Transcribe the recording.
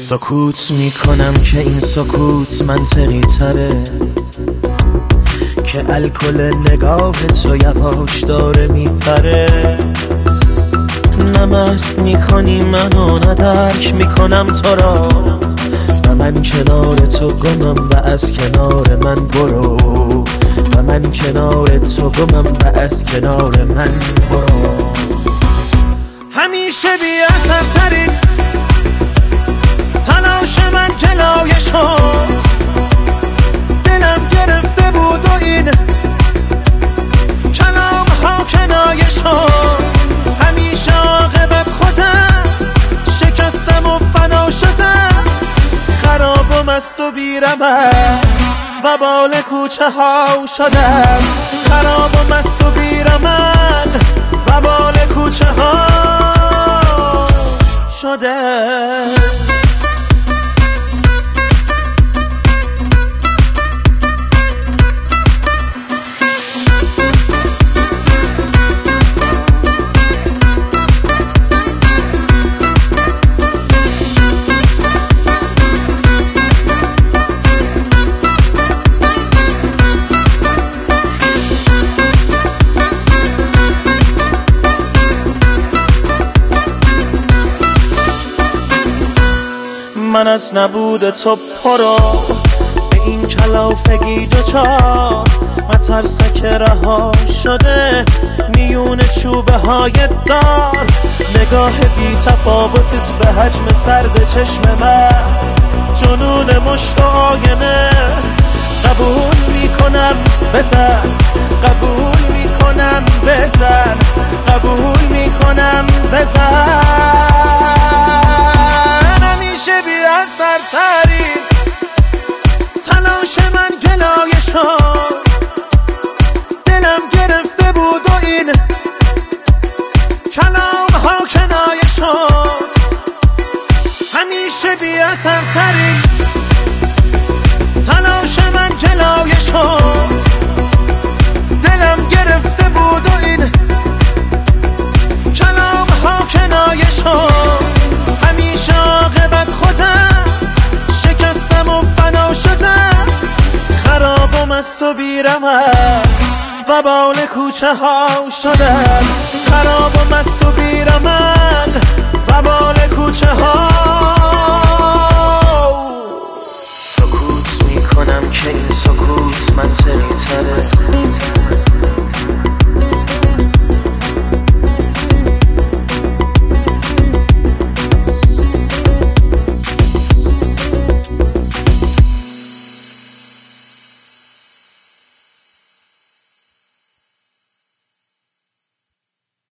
سکوت میکنم که این سکوت منطقی تره، که الکل نگاه تو یواش داره میپره. نه مست میکنی منو، نه درک میکنم تو را، و من کنار تو گمم و از کنار من برو، و من کنار تو گمم و از کنار من برو. همیشه بی اثر ترین تلاش من جلایه شد، دلم گرفته بود و این کلام ها کنایه شد. همیشه عاقبت خودم شکستم و فنا شدم، خرابم است و بیرمم و بال کوچه ها شدم. خرابم است و بیرمم و بال کوچه ها شدم. من از نبود تو پرو به این کلافگی دوچار، مترسک رها شده میون چوبه های دار. نگاه بی تفاوتت به حجم سرد چشم من، جنون مشت و آینه. قبول میکنم بزن، قبول میکنم بزن، قبول میکنم بزن. همیشه بی اثر ترین تلاش من جلایه شد، دلم گرفته بود و این کلام ها کنایه شد. همیشه بی اثر ترین تلاش من جلایه شد، دلم گرفته بود و این کلام ها کنایه شد. همیشه عاقبت خودم شکستم و فنا شدم، خرابم است و بیرمم و بال کوچه ها شدم. خرابم است و بیرمم